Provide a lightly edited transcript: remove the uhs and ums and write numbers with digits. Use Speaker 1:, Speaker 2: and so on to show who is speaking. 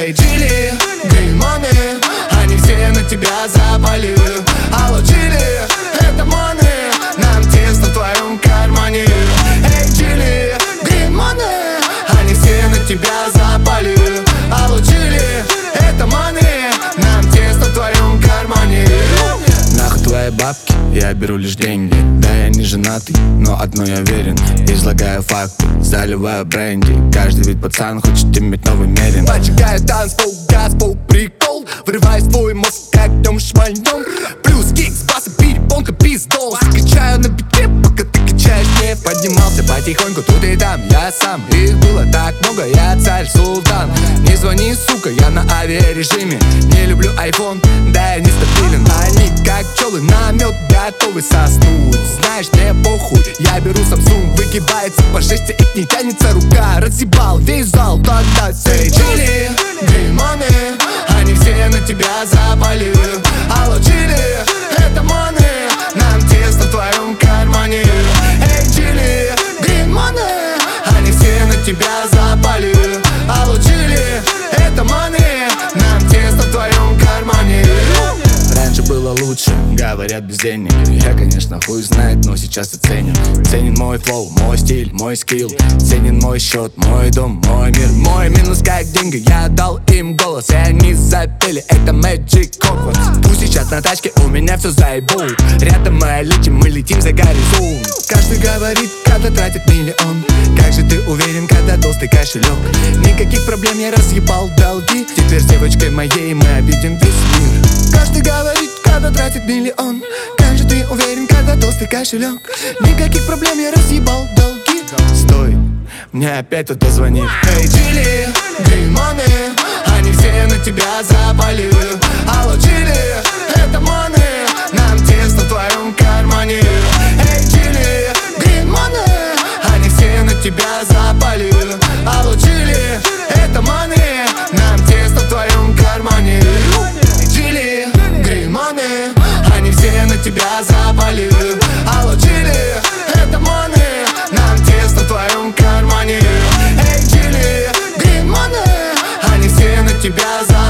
Speaker 1: Эй, Чили, green money, они все на тебя запали. Алло, Чили, это money, нам тесно в твоем кармане. Эй, Чили, green money, они все на тебя запали. Алло, Чили, это money, нам тесно в твоем кармане. Нахуй твои бабки, я беру лишь деньги. Да, я не женатый, но одно я верен. Излагаю факты, заливаю бренди. Каждый ведь пацан хочет иметь новый мерин. Поджигаю танцпол, газпол, прикол. Врываюсь в твой мозг, как дом шмальнем. Плюс кикс, басы, перепонка, пиздол. Скачаю на бите, пока ты качаешь мне. Поднимался потихоньку тут и там, я сам. Их было так много, я царь, султан. Не звони, сука, я на авиарежиме. Не люблю айфон, да я нестабилен. Они как пчелы на мед готовы соснуть. Знаешь, мне похуй, я беру Samsung. Выгибается по жести и к ней тянется рука. Разъебал весь зал, тогда say Чили, green money, они все на тебя запали. Алло, Чили, это money, нам тесно в твоем кармане. Эй, Чили, green money, они все на тебя запали. Алло, Чили, это money, нам тесно в твоем кармане. Раньше было лучше, говорят без денег. Я, конечно, хуй знает, но сейчас оценен. Ценен мой флоу, мой стиль, мой скилл. Ценен мой счет, мой дом, мой мир. Мой минус как деньги, я дал им голос. И они запели, это Magic Hogwarts. Пусть сейчас на тачке у меня все заебу. Рядом мы летим, мы летим за горизонт. Каждый говорит, когда тратит миллион. Как же ты уверен, когда толстый кошелек? Никаких проблем, я разъебал долги. Теперь с девочкой моей мы обидим весь мир. Каждый говорит, когда тратит миллион. Как же ты уверен, когда толстый кошелек? Никаких проблем, я разъебал долги. Стой, мне опять кто-то звонит. Эй, Чили, green money, они все на тебя запали. Алло, Чили, это money, нам тесно в твоем кармане. Эй, Чили, green money, они все на тебя запали. Алло, Чили, это money, нам тесно в твоем кармане. Чили, green money, они все на тебя запали. Алло, Чили, это money, нам тесно в твоем кармане. Эй, Чили, green money, они все на тебя запали.